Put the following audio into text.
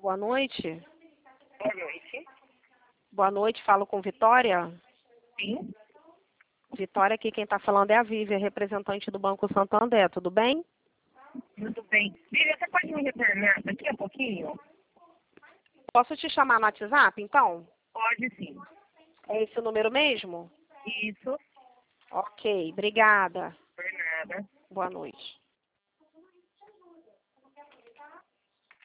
Boa noite. Boa noite. Boa noite, falo com Vitória. Sim, Vitória, aqui quem está falando é a Vivian, representante do Banco Santander, tudo bem? tudo bem. Lívia, você pode me retornar daqui a pouquinho? Posso te chamar no WhatsApp, então? Pode sim. É esse o número mesmo? Isso, Ok, obrigada. por nada. Boa noite.